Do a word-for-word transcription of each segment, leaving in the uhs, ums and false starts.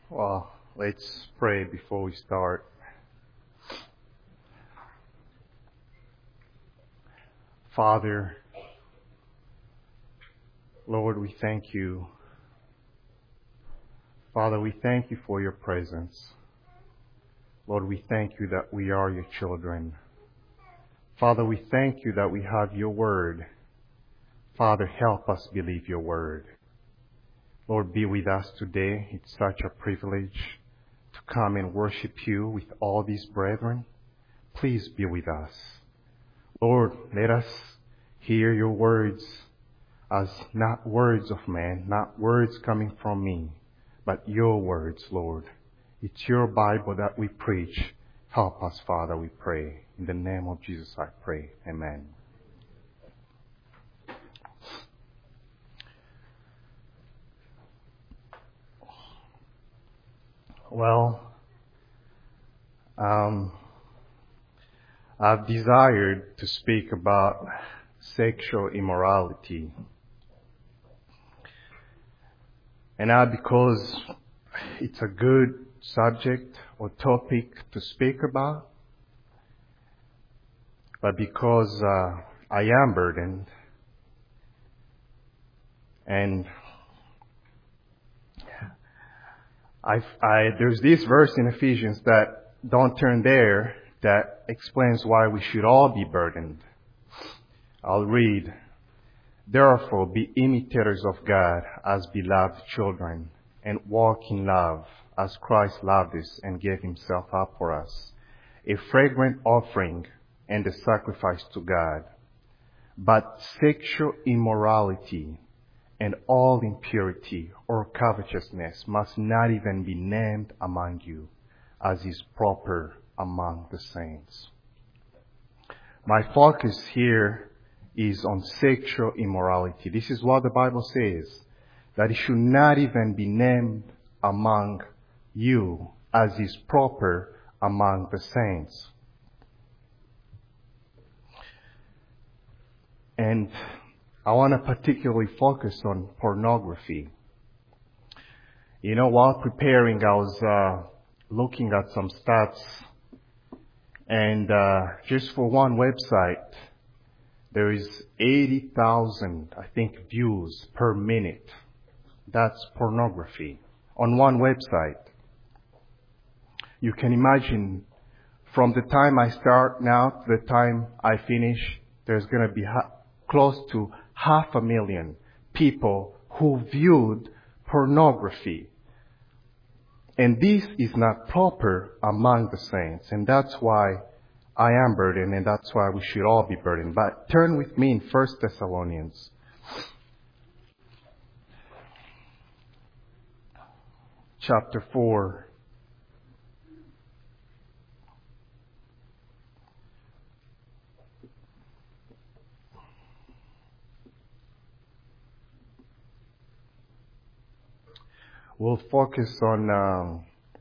Well, let's pray before we start. Father, Lord, we thank you. Father, we thank you for your presence. Lord, we thank you that we are your children. Father, we thank you that we have your word. Father, help us believe your word. Lord, be with us today. It's such a privilege to come and worship you with all these brethren. Please be with us. Lord, let us hear your words as not words of man, not words coming from me, but your words, Lord. It's your Bible that we preach. Help us, Father, we pray. In the name of Jesus, I pray. Amen. Well, um, I've desired to speak about sexual immorality. And not because it's a good subject or topic to speak about, but because uh, I am burdened. And I, I, there's this verse in Ephesians that, don't turn there, that explains why we should all be burdened. I'll read. Therefore, be imitators of God as beloved children, and walk in love as Christ loved us and gave himself up for us, a fragrant offering and a sacrifice to God. But sexual immorality and all impurity or covetousness must not even be named among you, as is proper among the saints. My focus here is on sexual immorality. This is what the Bible says, that it should not even be named among you, as is proper among the saints. And I want to particularly focus on pornography. You know, while preparing, I was uh, looking at some stats, and uh, just for one website, there is eighty thousand, I think, views per minute. That's pornography on one website. You can imagine from the time I start now to the time I finish, there's going to be ha- close to half a million people who viewed pornography. And this is not proper among the saints. And that's why I am burdened, and that's why we should all be burdened. But turn with me in First Thessalonians. Chapter four. We'll focus on, um,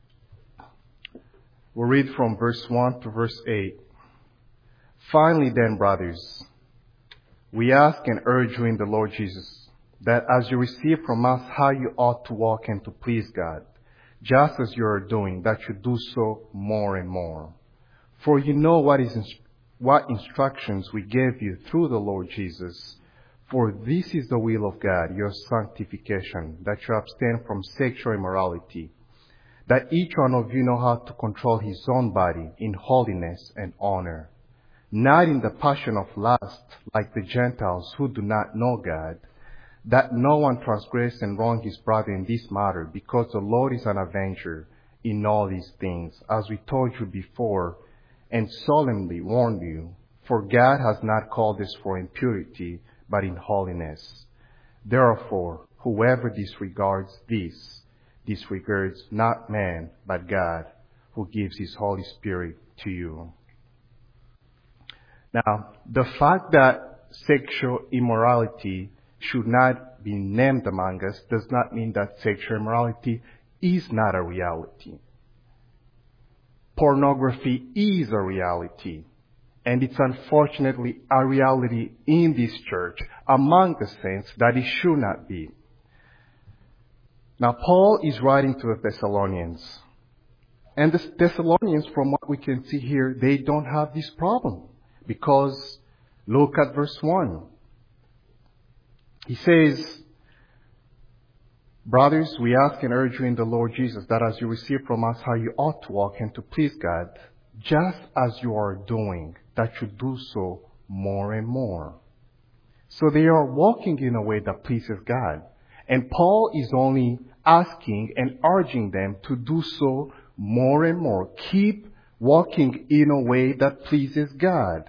we'll read from verse one to verse eight. Finally then, brothers, we ask and urge you in the Lord Jesus, that as you receive from us how you ought to walk and to please God, just as you are doing, that you do so more and more. For you know what is what instructions we gave you through the Lord Jesus. For this is the will of God, your sanctification, that you abstain from sexual immorality, that each one of you know how to control his own body in holiness and honor, not in the passion of lust like the Gentiles who do not know God, that no one transgress and wrong his brother in this matter, because the Lord is an avenger in all these things, as we told you before, and solemnly warned you. For God has not called us for impurity, but in holiness. Therefore, whoever disregards this, disregards not man, but God, who gives his Holy Spirit to you. Now, the fact that sexual immorality should not be named among us does not mean that sexual immorality is not a reality. Pornography is a reality. And it's unfortunately a reality in this church, among the saints, that it should not be. Now, Paul is writing to the Thessalonians. And the Thessalonians, from what we can see here, they don't have this problem. Because look at verse one. He says, brothers, we ask and urge you in the Lord Jesus that as you receive from us how you ought to walk and to please God, just as you are doing, that you do so more and more. So they are walking in a way that pleases God. And Paul is only asking and urging them to do so more and more. Keep walking in a way that pleases God.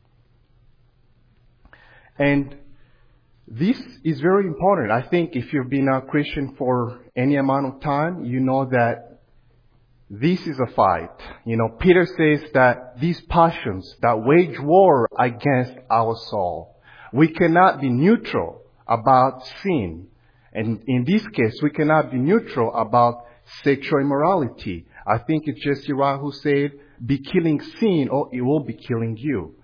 And this is very important. I think if you've been a Christian for any amount of time, you know that this is a fight. You know, Peter says that these passions that wage war against our soul. We cannot be neutral about sin. And in this case, we cannot be neutral about sexual immorality. I think it's Jesse Ryle who said, be killing sin or it will be killing you.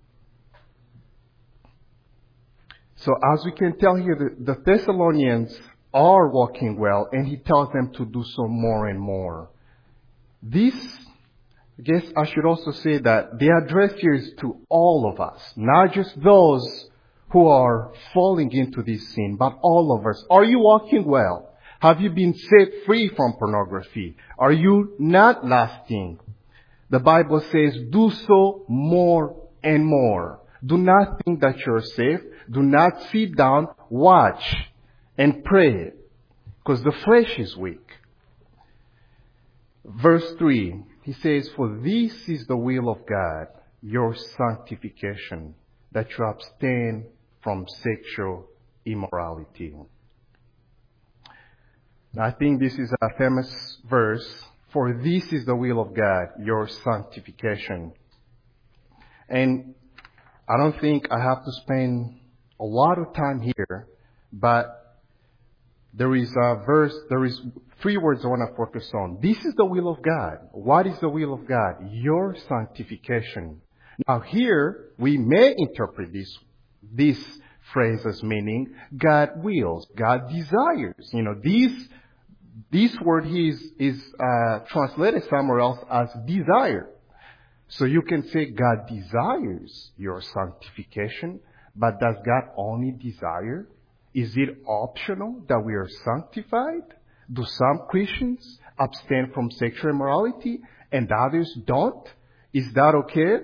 So as we can tell here, the, the Thessalonians are walking well, and he tells them to do so more and more. This, I guess I should also say that the address here is to all of us, not just those who are falling into this sin, but all of us. Are you walking well? Have you been set free from pornography? Are you not lasting? The Bible says, do so more and more. Do not think that you're safe. Do not sit down, watch, and pray, because the flesh is weak. Verse three, he says, for this is the will of God, your sanctification, that you abstain from sexual immorality. Now, I think this is a famous verse. For this is the will of God, your sanctification. And I don't think I have to spend a lot of time here, but there is a verse, there is three words I want to focus on. This is the will of God. What is the will of God? Your sanctification. Now here, we may interpret this, this phrase as meaning God wills, God desires. You know, this, this word here is, is uh, translated somewhere else as desire. So you can say God desires your sanctification, but does God only desire? Is it optional that we are sanctified? Do some Christians abstain from sexual immorality and others don't? Is that okay?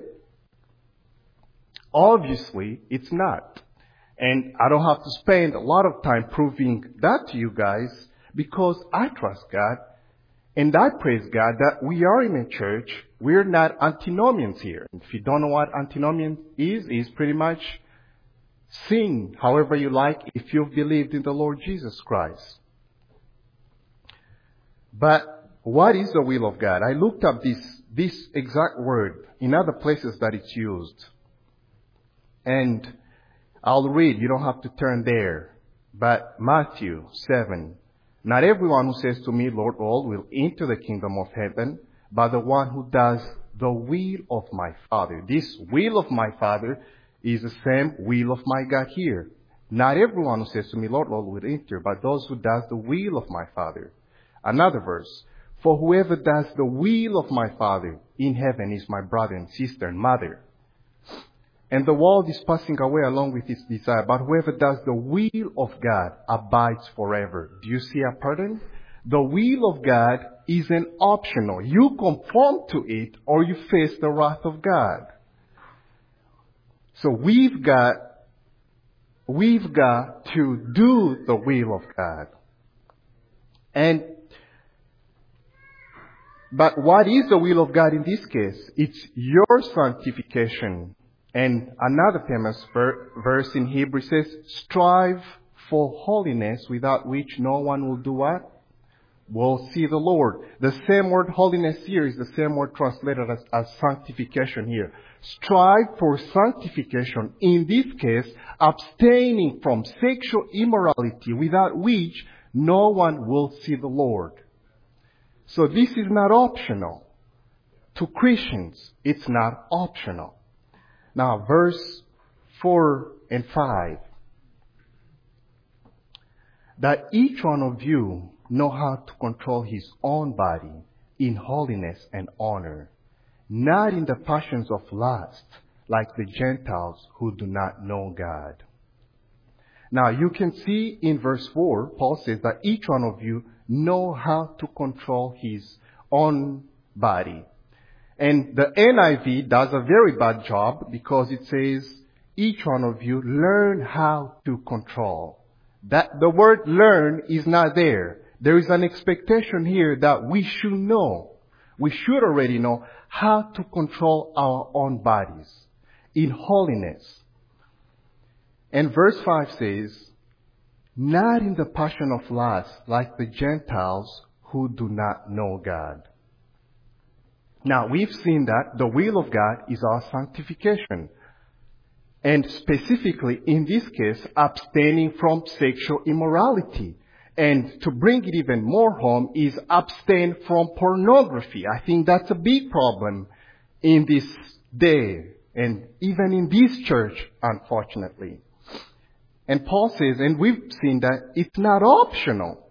Obviously, it's not. And I don't have to spend a lot of time proving that to you guys because I trust God and I praise God that we are in a church. We're not antinomians here. If you don't know what antinomian is, is pretty much sin however you like if you've believed in the Lord Jesus Christ. But what is the will of God? I looked up this, this exact word in other places that it's used. And I'll read. You don't have to turn there. But Matthew seven. Not everyone who says to me, Lord, Lord, will enter the kingdom of heaven, but the one who does the will of my Father. This will of my Father is the same will of my God here. Not everyone who says to me, Lord, Lord, will enter, but those who does the will of my Father. Another verse. For whoever does the will of my Father in heaven is my brother and sister and mother. And the world is passing away along with its desire, but whoever does the will of God abides forever. Do you see a pattern? The will of God isn't optional. You conform to it or you face the wrath of God. So we've got, we've got to do the will of God. And, but what is the will of God in this case? It's your sanctification. And another famous ver- verse in Hebrew says, strive for holiness without which no one will do what? Will see the Lord. The same word holiness here is the same word translated as, as sanctification here. Strive for sanctification. In this case, abstaining from sexual immorality without which no one will see the Lord. So this is not optional. To Christians, it's not optional. Now, verse four and five. That each one of you know how to control his own body in holiness and honor, not in the passions of lust, like the Gentiles who do not know God. Now you can see in verse four, Paul says that each one of you know how to control his own body. And the N I V does a very bad job because it says, each one of you learn how to control. That the word learn is not there. There is an expectation here that we should know. We should already know how to control our own bodies in holiness. And verse five says, not in the passion of lust like the Gentiles who do not know God. Now we've seen that the will of God is our sanctification. And specifically, in this case, abstaining from sexual immorality. And to bring it even more home is abstain from pornography. I think that's a big problem in this day and even in this church, unfortunately. And Paul says, and we've seen that it's not optional.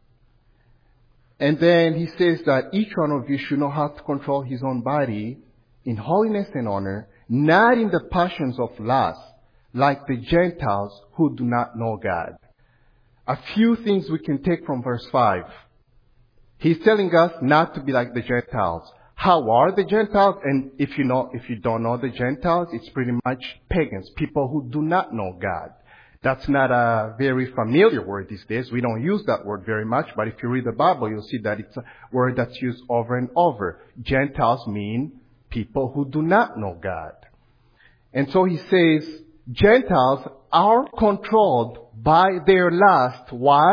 And then he says that each one of you should know how to control his own body in holiness and honor, not in the passions of lust, like the Gentiles who do not know God. A few things we can take from verse five. He's telling us not to be like the Gentiles. How are the Gentiles? And if you know, if you don't know the Gentiles, it's pretty much pagans, people who do not know God. That's not a very familiar word these days. We don't use that word very much, but if you read the Bible, you'll see that it's a word that's used over and over. Gentiles mean people who do not know God. And so he says, Gentiles are controlled by their lust. Why?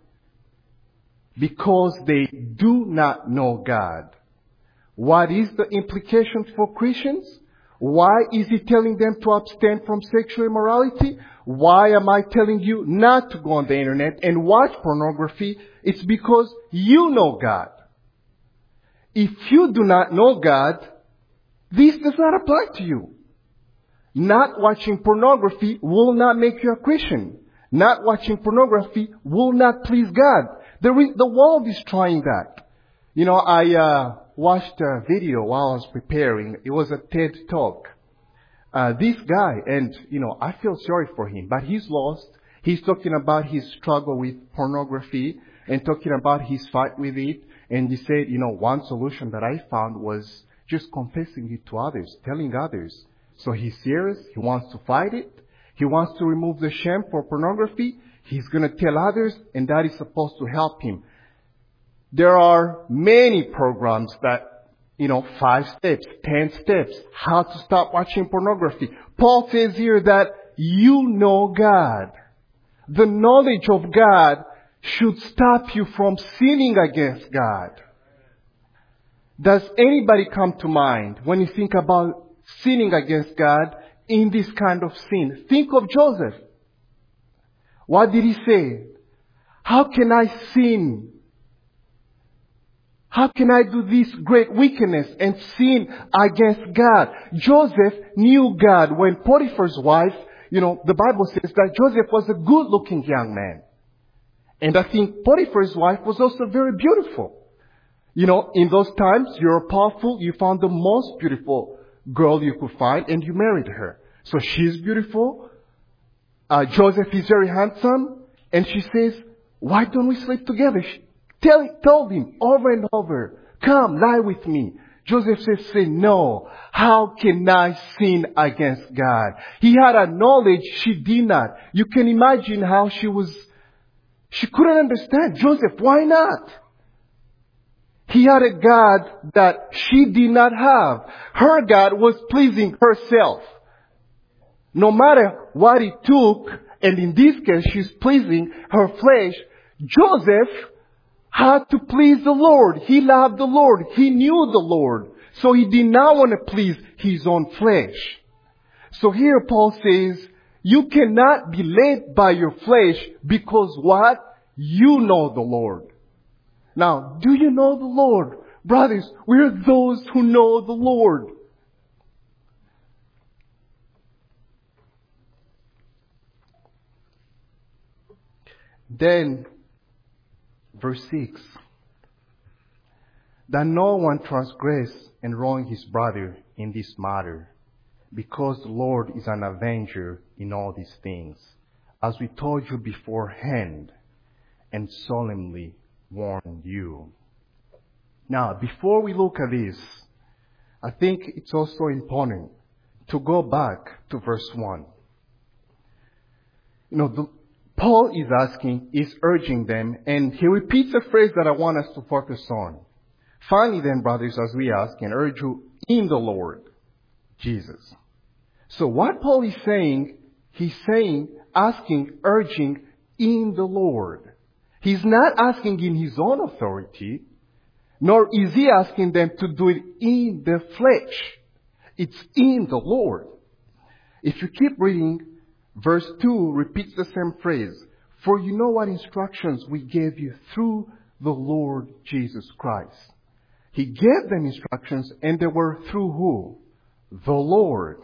Because they do not know God. What is the implications for Christians? Why is he telling them to abstain from sexual immorality? Why am I telling you not to go on the internet and watch pornography? It's because you know God. If you do not know God, this does not apply to you. Not watching pornography will not make you a Christian. Not watching pornography will not please God. The, re- the world is trying that. You know, I uh, watched a video while I was preparing. It was a TED Talk. Uh, this guy, and, you know, I feel sorry for him, but he's lost. He's talking about his struggle with pornography and talking about his fight with it. And he said, you know, one solution that I found was just confessing it to others, telling others. So he's serious. He wants to fight it. He wants to remove the shame for pornography. He's going to tell others, and that is supposed to help him. There are many programs that, you know, five steps, ten steps, how to stop watching pornography. Paul says here that you know God. The knowledge of God should stop you from sinning against God. Does anybody come to mind when you think about sinning against God in this kind of sin? Think of Joseph. What did he say? How can I sin? How can I do this great wickedness and sin against God? Joseph knew God. When Potiphar's wife, you know, the Bible says that Joseph was a good-looking young man. And I think Potiphar's wife was also very beautiful. You know, in those times, you're powerful, you found the most beautiful girl you could find, and you married her. So she's beautiful. Uh, Joseph is very handsome. And she says, why don't we sleep together? She tell, told him over and over, come, lie with me. Joseph says, say, no. How can I sin against God? He had a knowledge she did not. You can imagine how she was, she couldn't understand. Joseph, why not? He had a God that she did not have. Her God was pleasing herself. No matter what it took, and in this case she's pleasing her flesh, Joseph had to please the Lord. He loved the Lord. He knew the Lord. So he did not want to please his own flesh. So here Paul says, you cannot be led by your flesh because what? You know the Lord. Now, do you know the Lord? Brothers, we're those who know the Lord. Then, Verse six. That no one transgress and wrong his brother in this matter, because the Lord is an avenger in all these things, as we told you beforehand and solemnly warned you. Now, before we look at this, I think it's also important to go back to verse one. You know, the, Paul is asking, is urging them, and he repeats a phrase that I want us to focus on. Finally then, brothers, as we ask and urge you in the Lord Jesus. So what Paul is saying, he's saying, asking, urging in the Lord. He's not asking in his own authority, nor is he asking them to do it in the flesh. It's in the Lord. If you keep reading, verse two repeats the same phrase. For you know what instructions we gave you through the Lord Jesus Christ. He gave them instructions, and they were through who? The Lord.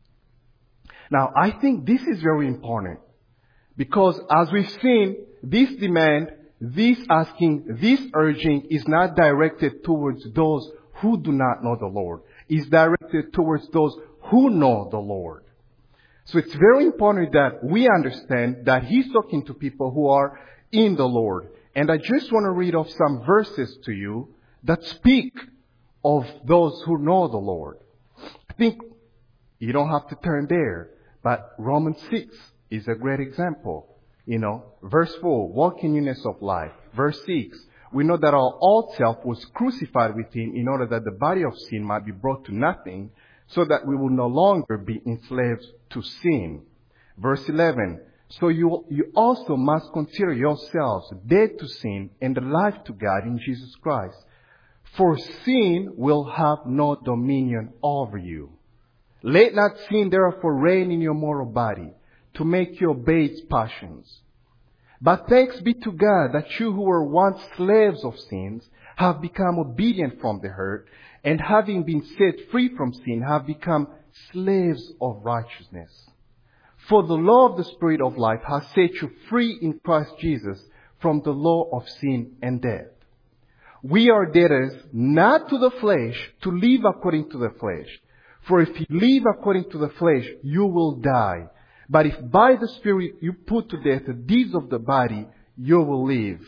Now, I think this is very important, because as we've seen, this demand, this asking, this urging is not directed towards those who do not know the Lord. It's directed towards those who know the Lord. So it's very important that we understand that he's talking to people who are in the Lord. And I just want to read off some verses to you that speak of those who know the Lord. I think you don't have to turn there, but Romans six is a great example. You know, verse four, walk in newness of life. Verse six, we know that our old self was crucified with him in order that the body of sin might be brought to nothing, so that we will no longer be enslaved to sin. Verse eleven, so you, you also must consider yourselves dead to sin and alive to God in Jesus Christ. For sin will have no dominion over you. Let not sin therefore reign in your mortal body, to make you obey its passions. But thanks be to God that you who were once slaves of sins have become obedient from the hurt, and having been set free from sin have become slaves of righteousness. For the law of the Spirit of life has set you free in Christ Jesus from the law of sin and death. We are debtors not to the flesh to live according to the flesh. For if you live according to the flesh, you will die. But if by the Spirit you put to death the deeds of the body, you will live.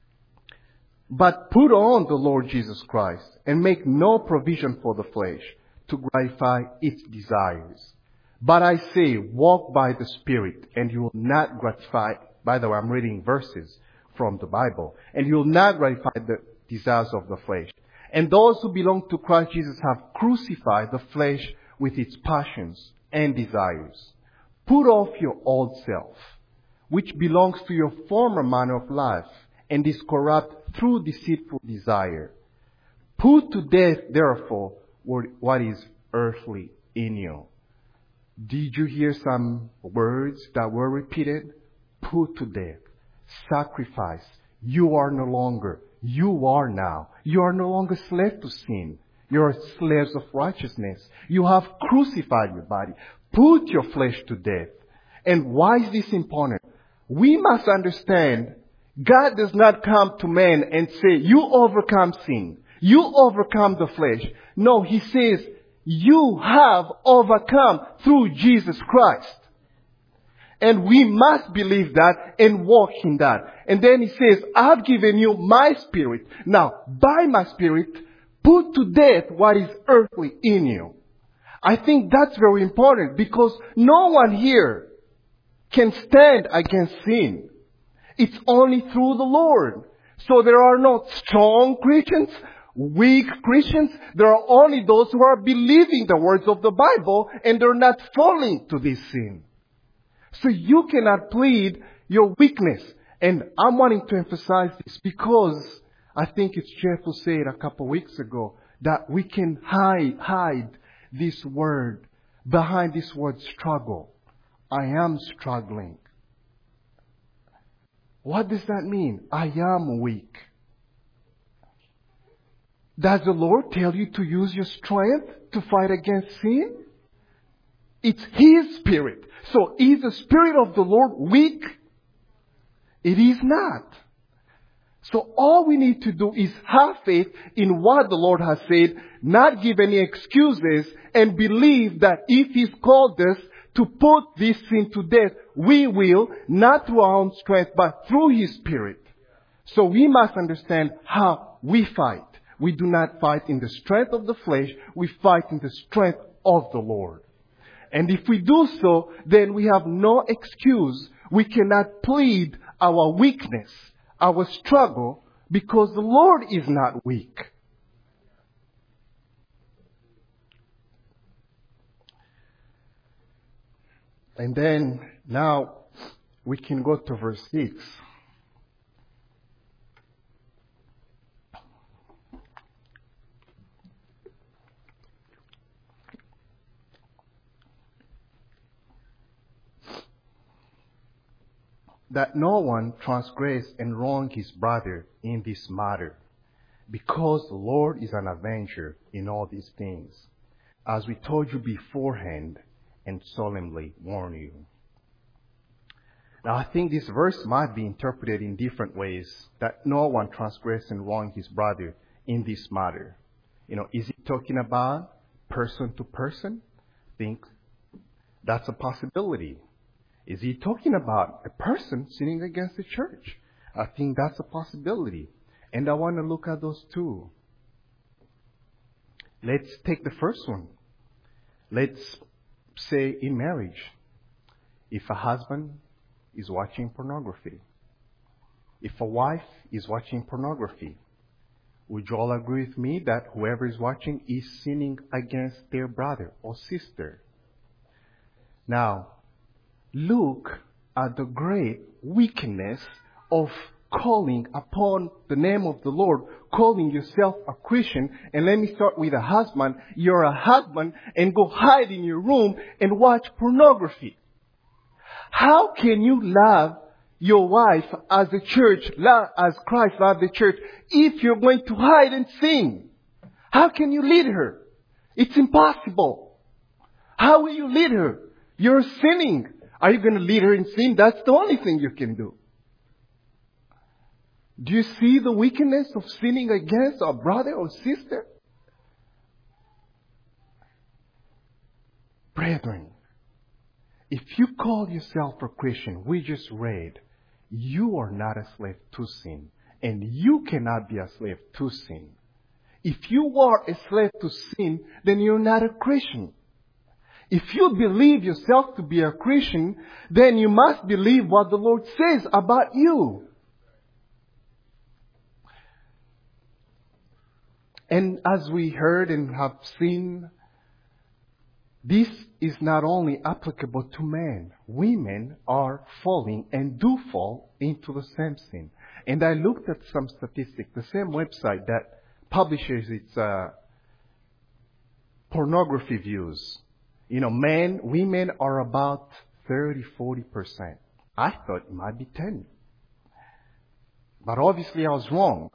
But put on the Lord Jesus Christ and make no provision for the flesh to gratify its desires. But I say, walk by the Spirit, and you will not gratify. By the way, I'm reading verses from the Bible. And you will not gratify the desires of the flesh. And those who belong to Christ Jesus have crucified the flesh with its passions and desires. Put off your old self, which belongs to your former manner of life and is corrupt through deceitful desire. Put to death, therefore, what is earthly in you. Did you hear some words that were repeated? Put to death. Sacrifice. You are no longer. You are now. You are no longer slave to sin. You are slaves of righteousness. You have crucified your body. Put your flesh to death. And why is this important? We must understand God does not come to man and say, you overcome sin. You overcome the flesh. No, He says, you have overcome through Jesus Christ. And we must believe that and walk in that. And then He says, I've given you my Spirit. Now, by my Spirit, put to death what is earthly in you. I think that's very important, because no one here can stand against sin. It's only through the Lord. So there are no strong Christians, weak Christians. There are only those who are believing the words of the Bible and they're not falling to this sin. So you cannot plead your weakness. And I'm wanting to emphasize this because I think it's Jeff who said a couple of weeks ago that we can hide, hide this word behind this word struggle. I am struggling. What does that mean? I am weak. Does the Lord tell you to use your strength to fight against sin? It's His Spirit. So is the Spirit of the Lord weak? It is not. So all we need to do is have faith in what the Lord has said, not give any excuses, and believe that if He's called us to put this sin to death, we will, not through our own strength, but through His Spirit. So we must understand how we fight. We do not fight in the strength of the flesh, we fight in the strength of the Lord. And if we do so, then we have no excuse. We cannot plead our weakness, our struggle, because the Lord is not weak. And then now we can go to verse six. That no one transgress and wrong his brother in this matter, because the Lord is an avenger in all these things, as we told you beforehand and solemnly warn you. Now I think this verse might be interpreted in different ways, that no one transgress and wrong his brother in this matter. You know, is he talking about person to person? I think that's a possibility. Is he talking about a person sinning against the church? I think that's a possibility. And I want to look at those two. Let's take the first one. Let's say in marriage, if a husband is watching pornography, if a wife is watching pornography, would you all agree with me that whoever is watching is sinning against their brother or sister? Now, look at the great wickedness of calling upon the name of the Lord, calling yourself a Christian. And let me start with a husband. You're a husband and go hide in your room and watch pornography. How can you love your wife as the church, love as Christ loved the church, if you're going to hide and sin? How can you lead her? It's impossible. How will you lead her? You're sinning. Are you going to lead her in sin? That's the only thing you can do. Do you see the wickedness of sinning against a brother or sister? Brethren, if you call yourself a Christian, we just read, you are not a slave to sin, and you cannot be a slave to sin. If you are a slave to sin, then you're not a Christian. If you believe yourself to be a Christian, then you must believe what the Lord says about you. And as we heard and have seen, this is not only applicable to men. Women are falling and do fall into the same sin. And I looked at some statistics, the same website that publishes its uh, pornography views. You know, men, women are about thirty, forty percent. I thought it might be ten. But obviously I was wrong.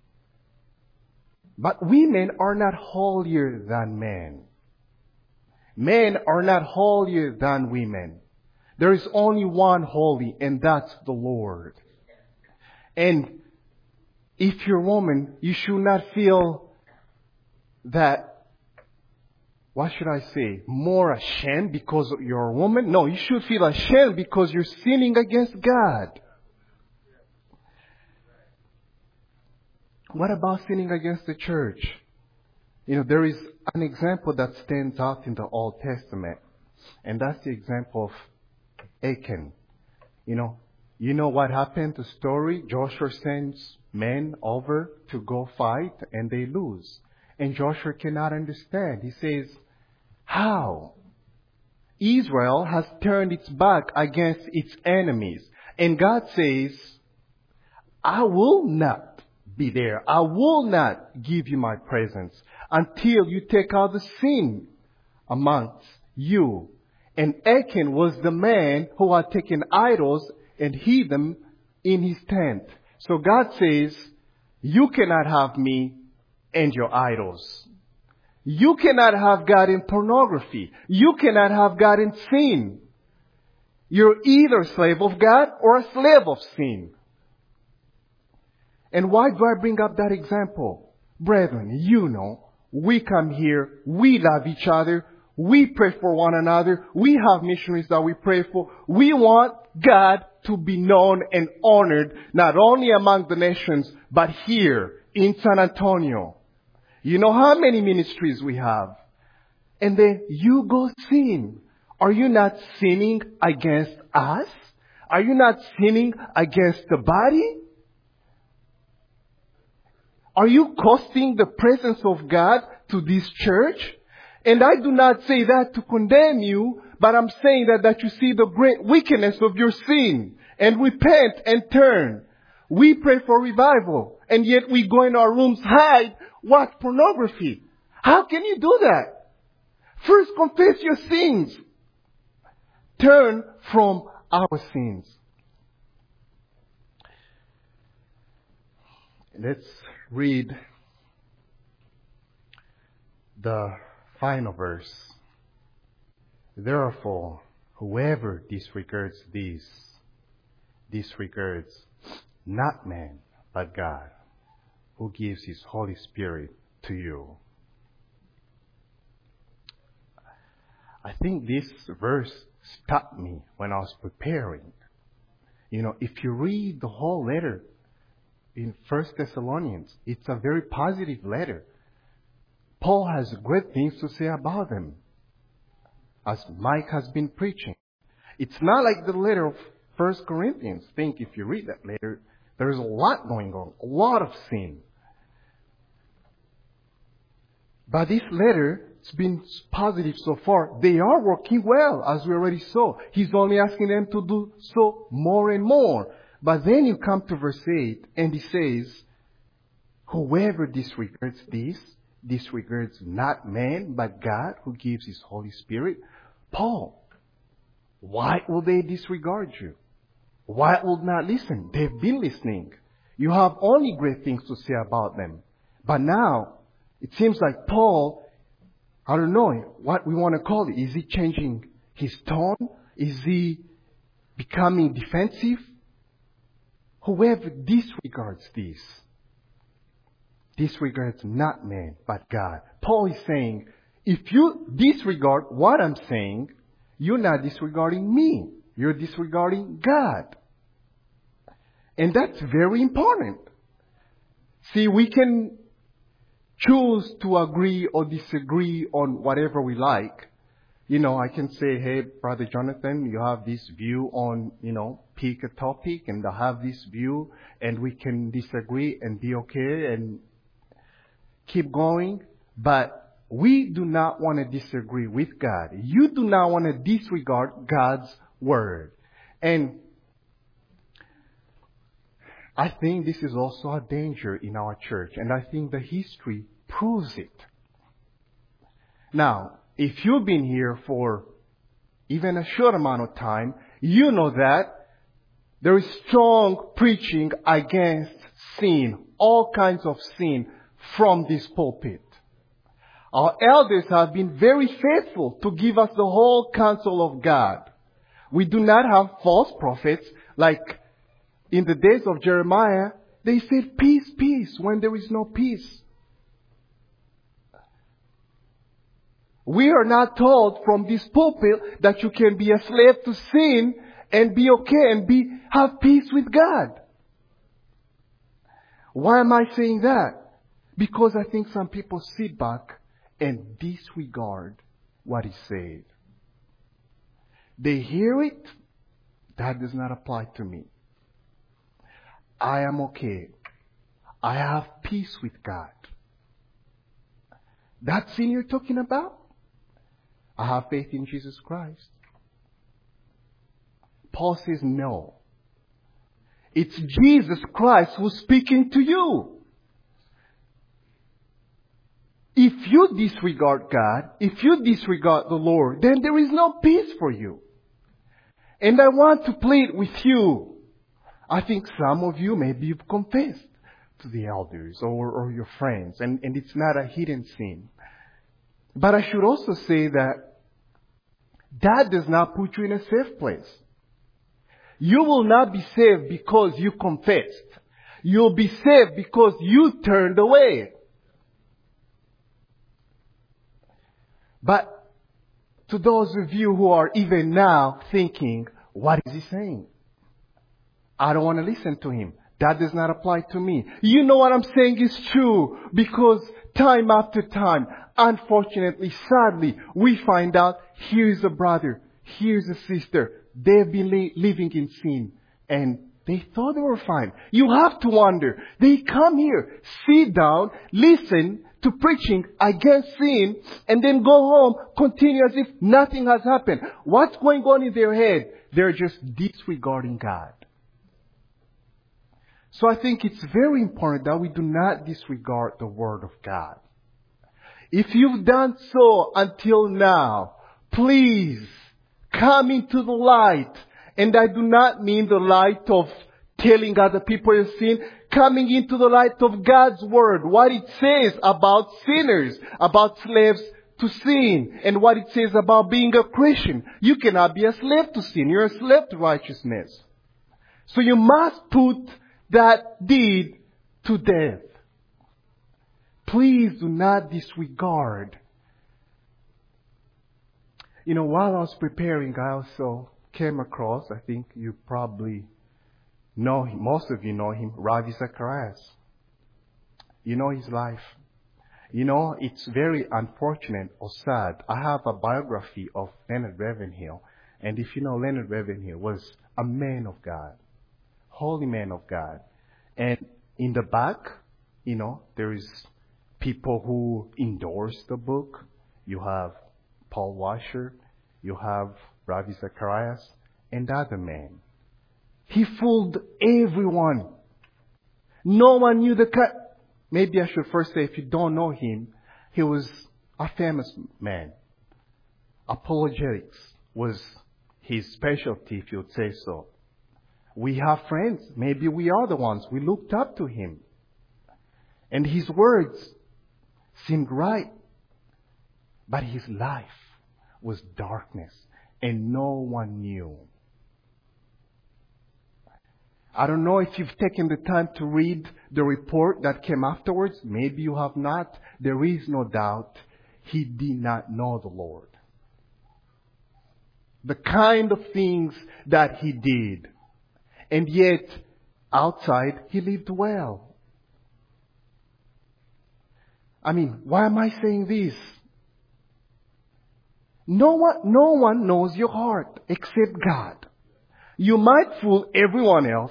But women are not holier than men. Men are not holier than women. There is only one holy, and that's the Lord. And if you're a woman, you should not feel that, what should I say, more ashamed because you're a woman? No, you should feel ashamed because you're sinning against God. What about sinning against the church? You know, there is an example that stands out in the Old Testament, and that's the example of Achan. You know, you know what happened, the story? Joshua sends men over to go fight, and they lose. And Joshua cannot understand. He says, how? Israel has turned its back against its enemies. And God says, I will not be there. I will not give you my presence until you take out the sin amongst you. And Achan was the man who had taken idols and hid them in his tent. So God says, you cannot have me and your idols. You cannot have God in pornography. You cannot have God in sin. You're either a slave of God or a slave of sin. And why do I bring up that example? Brethren, you know, we come here, we love each other, we pray for one another, we have missionaries that we pray for. We want God to be known and honored, not only among the nations, but here in San Antonio. You know how many ministries we have. And then you go sin. Are you not sinning against us? Are you not sinning against the body? Are you costing the presence of God to this church? And I do not say that to condemn you, but I'm saying that, that you see the great wickedness of your sin and repent and turn. We pray for revival, and yet we go in our rooms, hide, watch pornography. How can you do that? First confess your sins. Turn from our sins. Let's read the final verse. Therefore, whoever disregards these, disregards not man, but God, who gives His Holy Spirit to you. I think this verse stopped me when I was preparing. You know, if you read the whole letter in First Thessalonians, it's a very positive letter. Paul has great things to say about them, as Mike has been preaching. It's not like the letter of First Corinthians. Think if you read that letter, there's a lot going on, a lot of sin. But this letter, it's been positive so far. They are working well, as we already saw. He's only asking them to do so more and more. But then you come to verse eight, and he says, whoever disregards this, disregards not man, but God, who gives His Holy Spirit. Paul, why will they disregard you? Why will not listen? They've been listening. You have only great things to say about them. But now, it seems like Paul, I don't know what we want to call it. Is he changing his tone? Is he becoming defensive? Whoever disregards this, disregards not man, but God. Paul is saying, if you disregard what I'm saying, you're not disregarding me. You're disregarding God. And that's very important. See, we can choose to agree or disagree on whatever we like. You know, I can say, hey, Brother Jonathan, you have this view on, you know, pick a topic, and I have this view, and we can disagree and be okay and keep going. But we do not want to disagree with God. You do not want to disregard God's word. And I think this is also a danger in our church, and I think the history proves it. Now, if you've been here for even a short amount of time, you know that there is strong preaching against sin, all kinds of sin from this pulpit. Our elders have been very faithful to give us the whole counsel of God. We do not have false prophets like in the days of Jeremiah. They said peace, peace when there is no peace. We are not told from this pulpit that you can be a slave to sin and be okay and be have peace with God. Why am I saying that? Because I think some people sit back and disregard what is said. They hear it. That does not apply to me. I am okay. I have peace with God. That sin you're talking about? I have faith in Jesus Christ. Paul says no. It's Jesus Christ who's speaking to you. If you disregard God, if you disregard the Lord, then there is no peace for you. And I want to plead with you. I think some of you maybe you've confessed to the elders or, or your friends, and, and it's not a hidden sin. But I should also say that that does not put you in a safe place. You will not be saved because you confessed. You'll be saved because you turned away. But to those of you who are even now thinking, what is he saying? I don't want to listen to him. That does not apply to me. You know what I'm saying is true because time after time, unfortunately, sadly, we find out here's a brother, here's a sister. They've been li- living in sin and they thought they were fine. You have to wonder. They come here, sit down, listen to preaching against sin, and then go home, continue as if nothing has happened. What's going on in their head? They're just disregarding God. So I think it's very important that we do not disregard the Word of God. If you've done so until now, please come into the light. And I do not mean the light of telling other people your sin. Coming into the light of God's Word. What it says about sinners, about slaves to sin, and what it says about being a Christian. You cannot be a slave to sin. You're a slave to righteousness. So you must put that deed to death. Please do not disregard. You know, while I was preparing, I also came across, I think you probably know him, most of you know him, Ravi Zacharias. You know his life. You know, it's very unfortunate or sad. I have a biography of Leonard Ravenhill. And if you know, Leonard Ravenhill was a man of God. Holy man of God. And in the back, you know, there is people who endorse the book. You have Paul Washer. You have Ravi Zacharias and other men. He fooled everyone. No one knew the cut. Maybe I should first say, if you don't know him, he was a famous man. Apologetics was his specialty, if you'd say so. We have friends. Maybe we are the ones. We looked up to him. And his words seemed right. But his life was darkness. And no one knew. I don't know if you've taken the time to read the report that came afterwards. Maybe you have not. There is no doubt he did not know the Lord. The kind of things that he did. And yet, outside, he lived well. I mean, why am I saying this? No one, no one knows your heart except God. You might fool everyone else,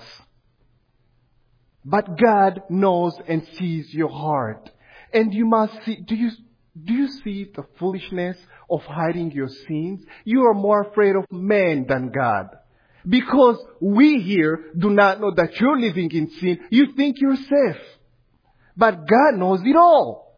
but God knows and sees your heart. And you must see, do you, do you see the foolishness of hiding your sins? You are more afraid of man than God. Because we here do not know that you're living in sin. You think you're safe. But God knows it all.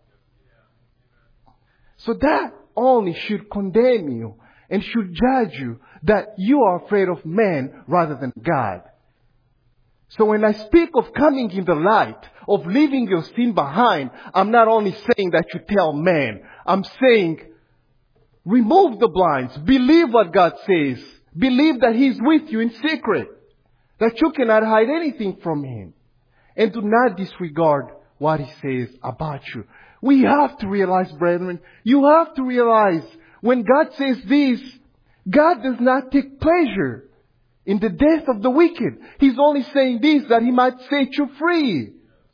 So that only should condemn you and should judge you that you are afraid of man rather than God. So when I speak of coming in the light, of leaving your sin behind, I'm not only saying that you tell man. I'm saying remove the blinds. Believe what God says. Believe that He's with you in secret. That you cannot hide anything from Him. And do not disregard what He says about you. We have to realize, brethren, you have to realize when God says this, God does not take pleasure in the death of the wicked. He's only saying this that He might set you free.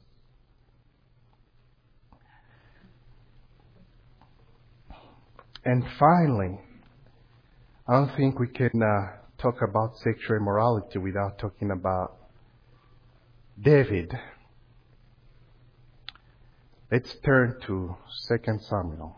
And finally, I don't think we can uh, talk about sexual immorality without talking about David. Let's turn to Second Samuel.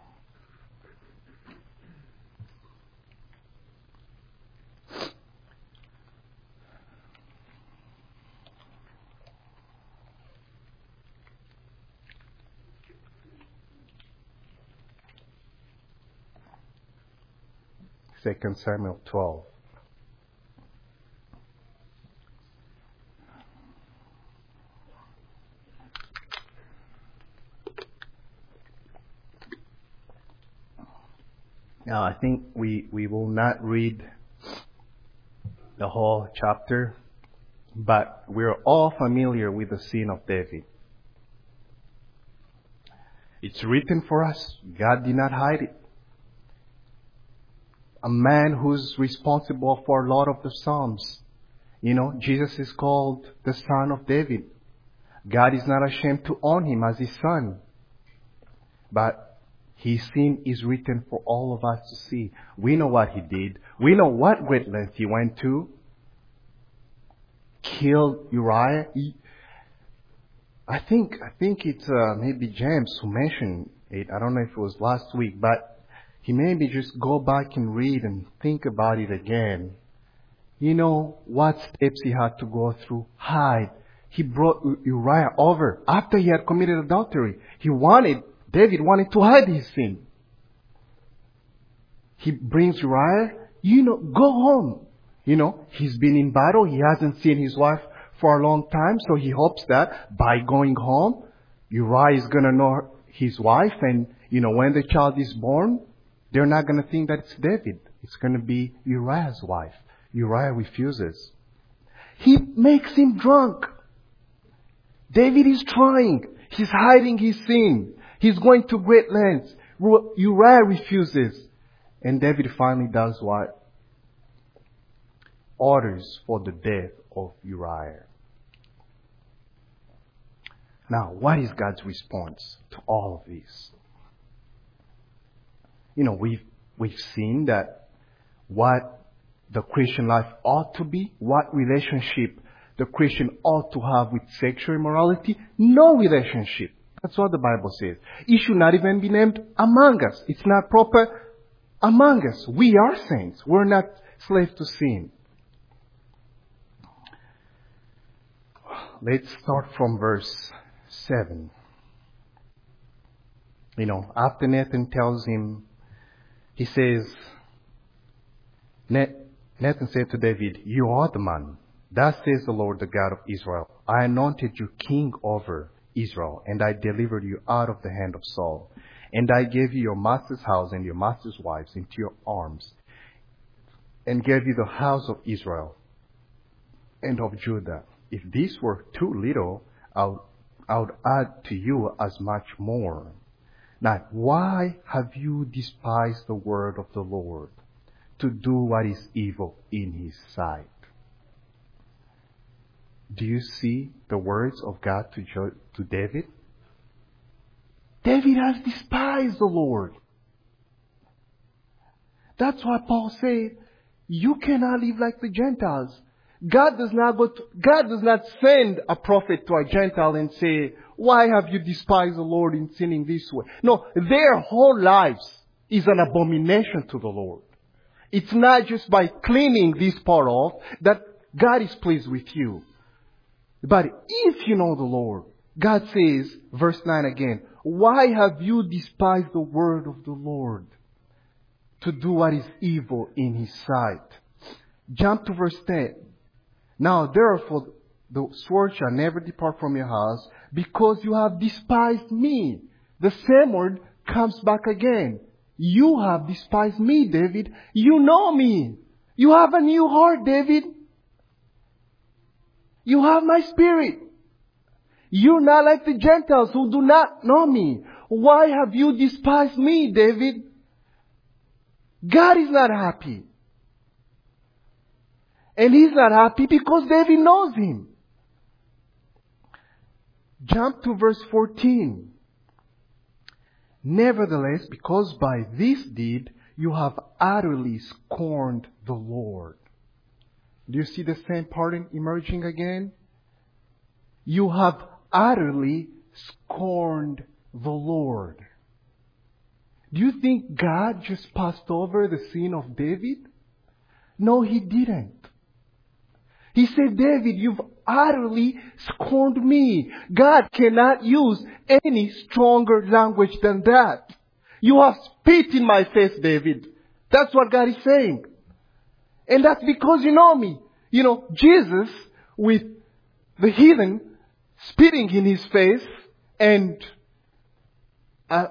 Second Samuel twelve. Now, I think we, we will not read the whole chapter. But we're all familiar with the sin of David. It's written for us. God did not hide it. A man who's responsible for a lot of the Psalms. You know, Jesus is called the Son of David. God is not ashamed to own him as his son. But his sin is written for all of us to see. We know what he did. We know what great length he went to. Killed Uriah. He, I think I think it's uh, maybe James who mentioned it. I don't know if it was last week, but he maybe just go back and read and think about it again. You know what steps he had to go through. Hide. He brought Uriah over after he had committed adultery. He wanted, David wanted to hide his sin. He brings Uriah, you know, go home. You know, he's been in battle. He hasn't seen his wife for a long time. So he hopes that by going home, Uriah is going to know his wife. And, you know, when the child is born, they're not going to think that it's David. It's going to be Uriah's wife. Uriah refuses. He makes him drunk. David is trying. He's hiding his sin. He's going to great lengths. Uriah refuses. And David finally does what? Orders for the death of Uriah. Now, what is God's response to all of this? You know, we've, we've seen that what the Christian life ought to be, what relationship the Christian ought to have with sexual immorality, no relationship. That's what the Bible says. It should not even be named among us. It's not proper among us. We are saints. We're not slaves to sin. Let's start from verse seven. You know, after Nathan tells him, he says, Nathan said to David, "You are the man. Thus says the Lord, the God of Israel. I anointed you king over Israel, and I delivered you out of the hand of Saul. And I gave you your master's house and your master's wives into your arms, and gave you the house of Israel and of Judah. If this were too little, I would, I would add to you as much more. Now, why have you despised the word of the Lord to do what is evil in his sight?" Do you see the words of God to, jo- to David? David has despised the Lord. That's why Paul said, you cannot live like the Gentiles. God does not go to, God does not send a prophet to a Gentile and say, "Why have you despised the Lord in sinning this way?" No, their whole lives is an abomination to the Lord. It's not just by cleaning this part off that God is pleased with you. But if you know the Lord, God says, verse nine again, "Why have you despised the word of the Lord to do what is evil in his sight?" Jump to verse ten. "Now therefore the sword shall never depart from your house, because you have despised me." The same word comes back again. You have despised me, David. You know me. You have a new heart, David. You have my spirit. You're not like the Gentiles who do not know me. Why have you despised me, David? God is not happy. And he's not happy because David knows him. Jump to verse fourteen. "Nevertheless, because by this deed you have utterly scorned the Lord." Do you see the same pattern emerging again? You have utterly scorned the Lord. Do you think God just passed over the sin of David? No, he didn't. He said, "David, you've utterly scorned me." God cannot use any stronger language than that. "You have spit in my face, David." That's what God is saying. And that's because you know me. You know, Jesus, with the heathen spitting in his face and uh,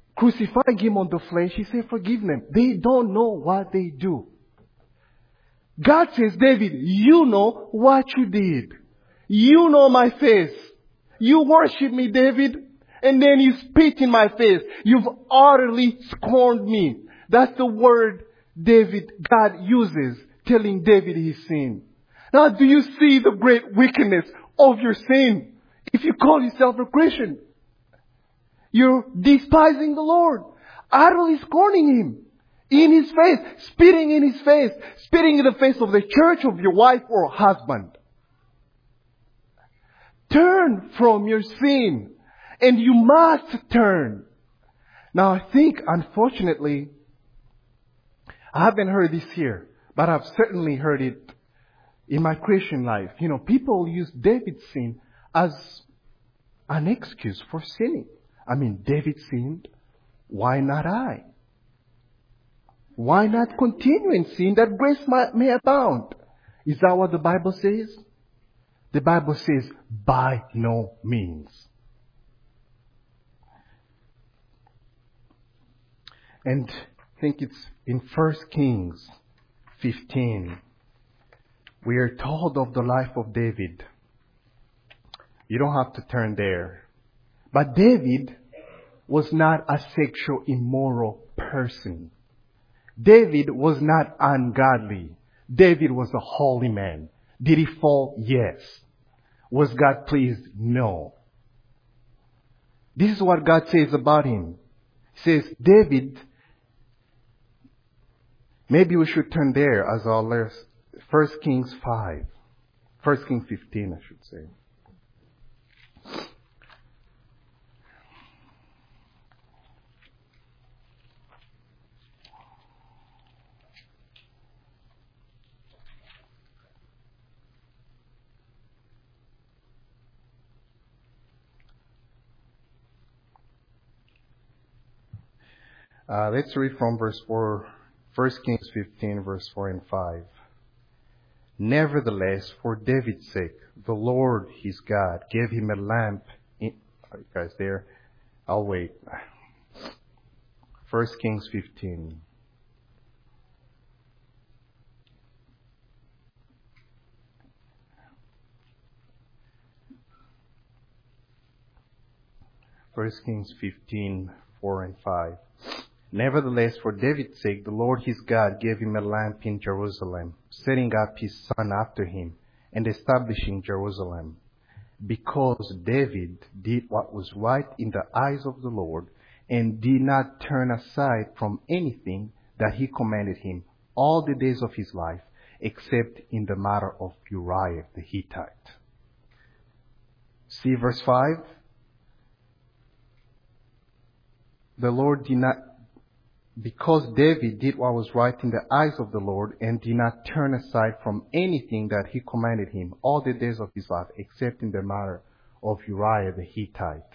crucifying him on the flesh, he said, "Forgive them. They don't know what they do." God says, David, you know what you did. You know my face. You worship me, David, and then you spit in my face. You've utterly scorned me. That's the word David, God uses, telling David his sin. Now, do you see the great wickedness of your sin? If you call yourself a Christian, you're despising the Lord, utterly scorning Him. In His face, spitting in His face, spitting in the face of the church, of your wife or husband. Turn from your sin. And you must turn. Now I think, unfortunately, I haven't heard this here, but I've certainly heard it in my Christian life. You know, people use David's sin as an excuse for sinning. I mean, David sinned. Why not I? Why not continue in sin that grace may abound? Is that what the Bible says? The Bible says, by no means. And I think it's in First Kings fifteen. We are told of the life of David. You don't have to turn there. But David was not a sexual immoral person. David was not ungodly. David was a holy man. Did he fall? Yes. Was God pleased? No. This is what God says about him. He says, David, maybe we should turn there as our last, First Kings five. First Kings fifteen, I should say. Uh, let's read from verse four, First Kings fifteen, verse four and five. Nevertheless, for David's sake, the Lord his God gave him a lamp. In, are you guys there? I'll wait. First Kings fifteen. First Kings fifteen, four and five. Nevertheless, for David's sake, the Lord his God gave him a lamp in Jerusalem, setting up his son after him, and establishing Jerusalem. Because David did what was right in the eyes of the Lord, and did not turn aside from anything that he commanded him all the days of his life, except in the matter of Uriah the Hittite. See verse five? The Lord did not Because David did what was right in the eyes of the Lord and did not turn aside from anything that he commanded him all the days of his life, except in the matter of Uriah the Hittite.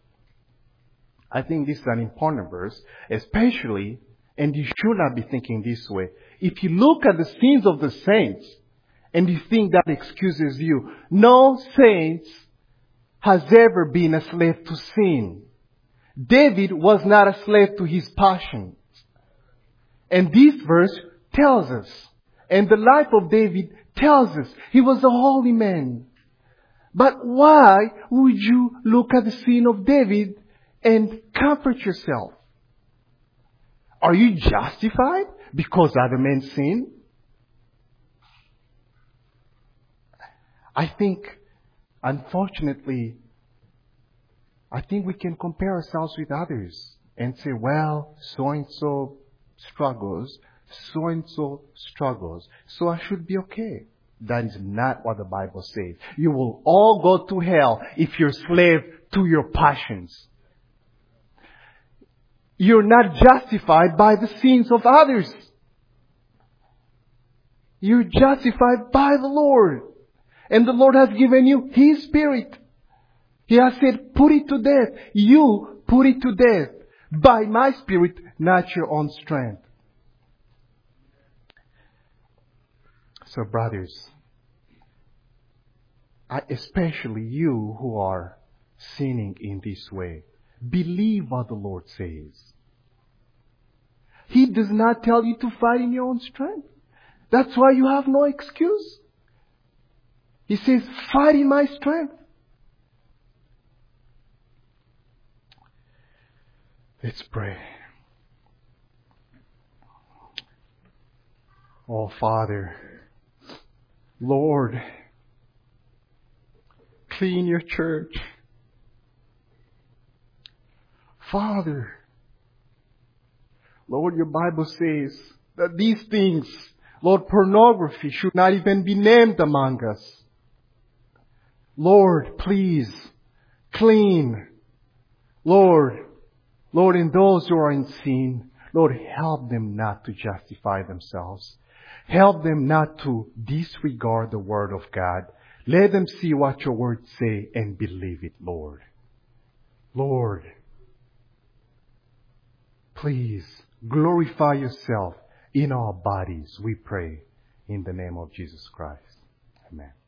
I think this is an important verse, especially, and you should not be thinking this way. If you look at the sins of the saints and you think that excuses you, no saint has ever been a slave to sin. David was not a slave to his passion. And this verse tells us, and the life of David tells us, he was a holy man. But why would you look at the sin of David and comfort yourself? Are you justified because other men sin? I think, unfortunately, I think we can compare ourselves with others and say, well, so-and-so struggles, so-and-so struggles, so I should be okay. That is not what the Bible says. You will all go to hell if you're slave to your passions. You're not justified by the sins of others. You're justified by the Lord. And the Lord has given you His Spirit. He has said, put it to death. You put it to death. By my Spirit, not your own strength. So brothers, I, especially you who are sinning in this way, believe what the Lord says. He does not tell you to fight in your own strength. That's why you have no excuse. He says, fight in my strength. Let's pray. Oh, Father, Lord, clean your church. Father, Lord, your Bible says that these things, Lord, pornography should not even be named among us. Lord, please, clean. Lord, Lord, in those who are in sin, Lord, help them not to justify themselves. Help them not to disregard the Word of God. Let them see what your words say and believe it, Lord. Lord, please glorify yourself in our bodies, we pray, in the name of Jesus Christ. Amen.